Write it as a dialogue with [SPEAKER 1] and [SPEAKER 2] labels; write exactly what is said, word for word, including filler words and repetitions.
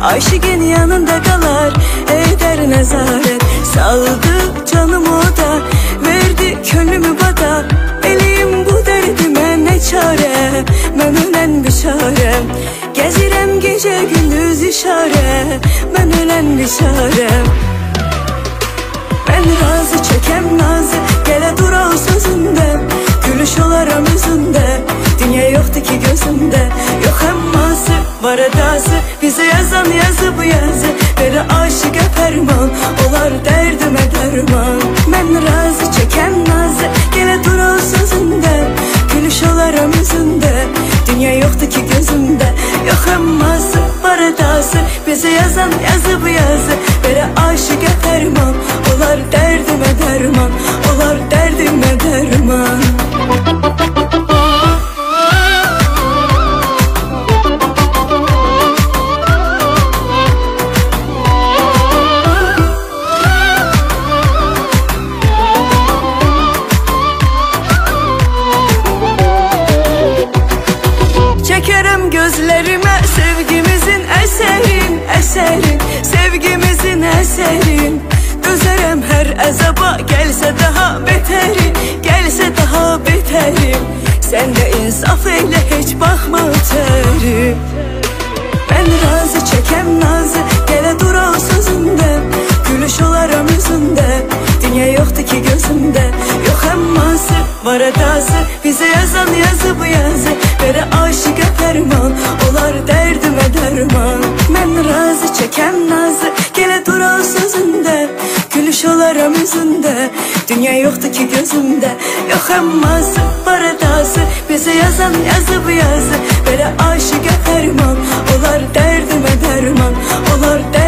[SPEAKER 1] aşıqın yanında qalar, eder nəzarət. Saldı canımı o da, verdi könlümü bada. Eləyim bu dərdi mən nə çarə, mən ölən biçarəm. Gəzirəm gecə gündüz işarə, mən ölən biçarəm. Mən razı çəkəm nazı, gələ dur o sözündə. Gülüş olaram üzündə, dünya yoxdur ki gözümdə. Yox əmması, var edası, bizə yazan yazı bu yazı. Verə aşıqa fərman, olar dərdimə dərman. Mən razı çəkəm nazı, gələ dur o sözündə. Gülüş olaram üzündə, dünya yoxdur ki gözümdə. Yox əmması, var edası, bizə yazan yazı bu yazı. Verə aşıqa fərman, olar dərdimə dərman, olar dərdimə dərman. Çəkərəm gözlərimə sevgimizin əsərin, əsərin, sevgimizin əsərin. Dözərəm hər əzaba, gəlsə daha betəri, gəlsə daha betəri. Sən də insaf elə, heç baxma ötəri. Mən razı çəkəm nazı, gələ dur o sözündə. Gülüş olaram üzündə, dünya yoxdur ki gözümdə. Yox əmması, var edası, bizə yazan yazı bu yazı. Verə aşıqa fərman, olar dərdimə dərman. Mən razı çəkəm nazı, gələ dur o sözündə. Gülüş olaram üzündə, dünya yoxdur ki gözümdə. Yox əmması, var edası, bizə yazan yazı bu yazı. Verə aşıqa fərman, olar dərdimə dərman, olar dərdimə dərman.